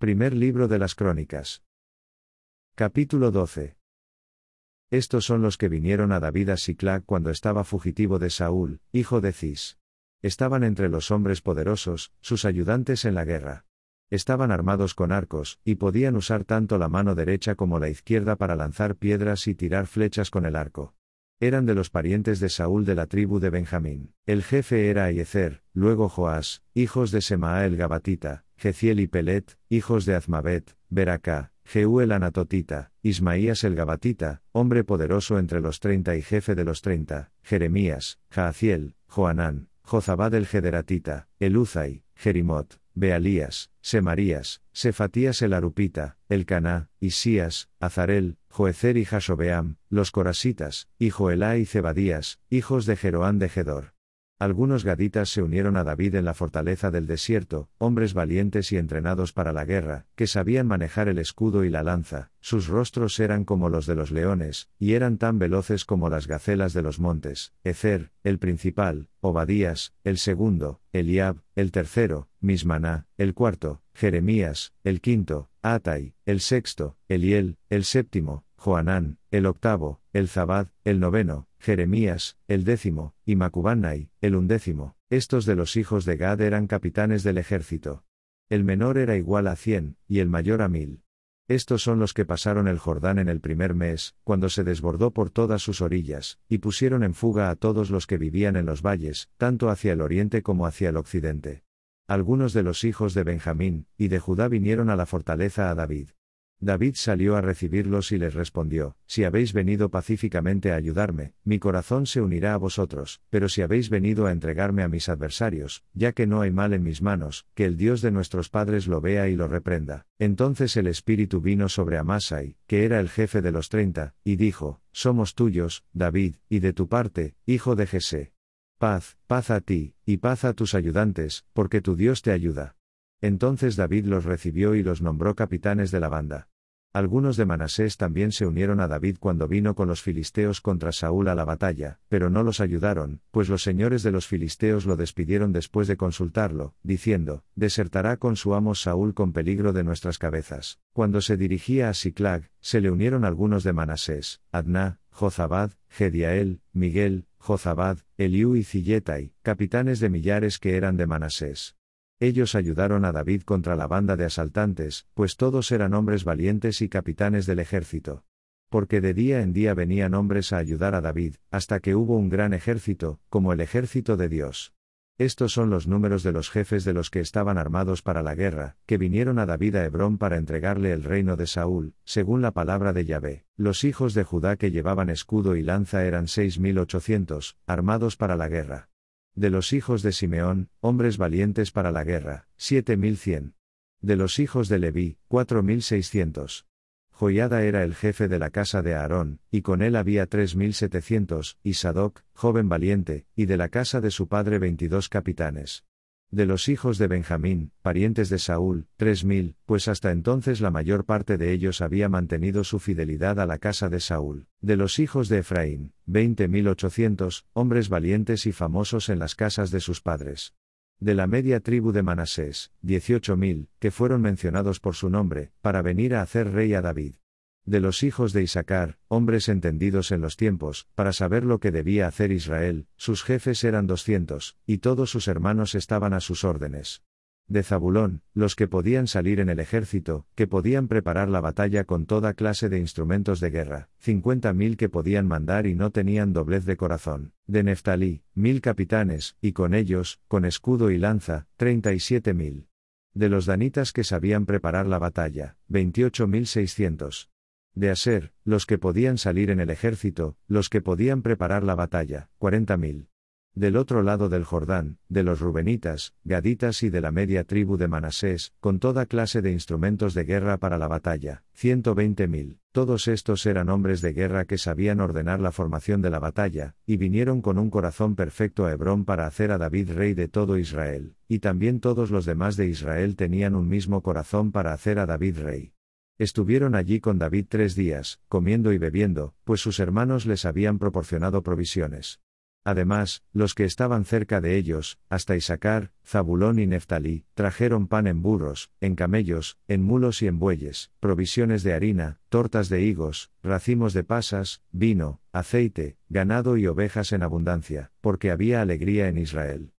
Primer libro de las Crónicas. Capítulo 12. Estos son los que vinieron a David a Siclag cuando estaba fugitivo de Saúl, hijo de Cis. Estaban entre los hombres poderosos, sus ayudantes en la guerra. Estaban armados con arcos, y podían usar tanto la mano derecha como la izquierda para lanzar piedras y tirar flechas con el arco. Eran de los parientes de Saúl de la tribu de Benjamín. El jefe era Ahiezer, luego Joás, hijos de Semaá el Gabatita, Jeziel y Pelet, hijos de Azmabet, Beracá, Jehú el Anatotita, Ismaías el Gabatita, hombre poderoso entre los 30 y jefe de los 30, Jeremías, Jaaziel, Joanán, Jozabad el Gederatita, Eluzai, Jerimot, Bealías, Semarías, Sefatías el Arupita, Elcaná, Isías, Azarel, Joezer y Jashobeam, los corasitas, y Joelá y Zebadías, hijos de Jeroán de Gedor. Algunos gaditas se unieron a David en la fortaleza del desierto, hombres valientes y entrenados para la guerra, que sabían manejar el escudo y la lanza, sus rostros eran como los de los leones, y eran tan veloces como las gacelas de los montes. Ezer, el principal, Obadías, el segundo, Eliab, el tercero, Mismaná, el cuarto, Jeremías, el quinto, Atai, el sexto, Eliel, el séptimo, Joanán, el octavo, Elzabad, el noveno, Jeremías, el décimo, y Macubannai, el undécimo. Estos de los hijos de Gad eran capitanes del ejército. El menor era igual a 100, y el mayor a 1000. Estos son los que pasaron el Jordán en el primer mes, cuando se desbordó por todas sus orillas, y pusieron en fuga a todos los que vivían en los valles, tanto hacia el oriente como hacia el occidente. Algunos de los hijos de Benjamín y de Judá vinieron a la fortaleza a David. David salió a recibirlos y les respondió: Si habéis venido pacíficamente a ayudarme, mi corazón se unirá a vosotros, pero si habéis venido a entregarme a mis adversarios, ya que no hay mal en mis manos, que el Dios de nuestros padres lo vea y lo reprenda. Entonces el espíritu vino sobre Amasai, que era el jefe de los 30, y dijo: Somos tuyos, David, y de tu parte, hijo de Jesé. Paz, paz a ti, y paz a tus ayudantes, porque tu Dios te ayuda. Entonces David los recibió y los nombró capitanes de la banda. Algunos de Manasés también se unieron a David cuando vino con los filisteos contra Saúl a la batalla, pero no los ayudaron, pues los señores de los filisteos lo despidieron después de consultarlo, diciendo: Desertará con su amo Saúl con peligro de nuestras cabezas. Cuando se dirigía a Siclag, se le unieron algunos de Manasés: Adná, Jozabad, Gediael, Miguel, Jozabad, Eliú y Zilletai, capitanes de millares que eran de Manasés. Ellos ayudaron a David contra la banda de asaltantes, pues todos eran hombres valientes y capitanes del ejército. Porque de día en día venían hombres a ayudar a David, hasta que hubo un gran ejército, como el ejército de Dios. Estos son los números de los jefes de los que estaban armados para la guerra, que vinieron a David a Hebrón para entregarle el reino de Saúl, según la palabra de Yahvé. Los hijos de Judá que llevaban escudo y lanza eran 6800, armados para la guerra. De los hijos de Simeón, hombres valientes para la guerra, 7100. De los hijos de Leví, 4600. Joiada era el jefe de la casa de Aarón, y con él había 3700, y Sadoc, joven valiente, y de la casa de su padre 22 capitanes. De los hijos de Benjamín, parientes de Saúl, 3000, pues hasta entonces la mayor parte de ellos había mantenido su fidelidad a la casa de Saúl. De los hijos de Efraín, 20800, hombres valientes y famosos en las casas de sus padres. De la media tribu de Manasés, 18000, que fueron mencionados por su nombre, para venir a hacer rey a David. De los hijos de Isacar, hombres entendidos en los tiempos, para saber lo que debía hacer Israel, sus jefes eran 200, y todos sus hermanos estaban a sus órdenes. De Zabulón, los que podían salir en el ejército, que podían preparar la batalla con toda clase de instrumentos de guerra, 50.000 que podían mandar y no tenían doblez de corazón. De Neftalí, 1000 capitanes, y con ellos, con escudo y lanza, 37.000. De los danitas que sabían preparar la batalla, 28.600. De Aser, los que podían salir en el ejército, los que podían preparar la batalla, 40.000. Del otro lado del Jordán, de los rubenitas, gaditas y de la media tribu de Manasés, con toda clase de instrumentos de guerra para la batalla, 120.000. Todos estos eran hombres de guerra que sabían ordenar la formación de la batalla, y vinieron con un corazón perfecto a Hebrón para hacer a David rey de todo Israel, y también todos los demás de Israel tenían un mismo corazón para hacer a David rey. Estuvieron allí con David 3 días, comiendo y bebiendo, pues sus hermanos les habían proporcionado provisiones. Además, los que estaban cerca de ellos, hasta Isacar, Zabulón y Neftalí, trajeron pan en burros, en camellos, en mulos y en bueyes, provisiones de harina, tortas de higos, racimos de pasas, vino, aceite, ganado y ovejas en abundancia, porque había alegría en Israel.